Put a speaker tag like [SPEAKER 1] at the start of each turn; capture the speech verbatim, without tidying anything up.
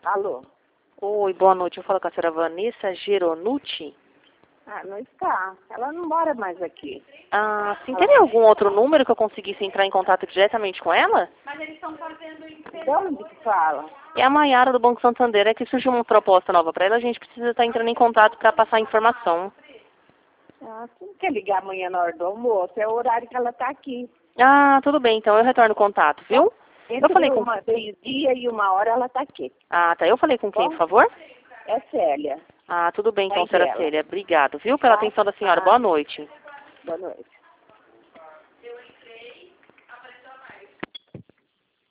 [SPEAKER 1] Alô?
[SPEAKER 2] Oi, boa noite. Eu falo com a senhora Vanessa Geronucci.
[SPEAKER 1] Ah, não está. Ela não mora mais aqui.
[SPEAKER 2] Ah, sim. Teria algum outro número que eu conseguisse entrar em contato diretamente com ela?
[SPEAKER 1] De onde que fala?
[SPEAKER 2] É a Maiara do Banco Santander. É que surgiu uma proposta nova para ela. A gente precisa estar entrando em contato para passar informação.
[SPEAKER 1] Ah, você não quer ligar amanhã na hora do almoço? É o horário que ela está aqui.
[SPEAKER 2] Ah, tudo bem. Então eu retorno o contato, viu?
[SPEAKER 1] Entre
[SPEAKER 2] Eu falei com...
[SPEAKER 1] uma meio-dia e uma hora ela está aqui.
[SPEAKER 2] Ah, tá. Eu falei com quem,
[SPEAKER 1] Bom?
[SPEAKER 2] por favor?
[SPEAKER 1] É Célia.
[SPEAKER 2] Ah, tudo bem então,
[SPEAKER 1] Mãe
[SPEAKER 2] senhora
[SPEAKER 1] dela.
[SPEAKER 2] Célia. Obrigado, viu, pela
[SPEAKER 1] Tá?
[SPEAKER 2] atenção da senhora.
[SPEAKER 1] Ah,
[SPEAKER 2] Boa noite.
[SPEAKER 1] boa noite.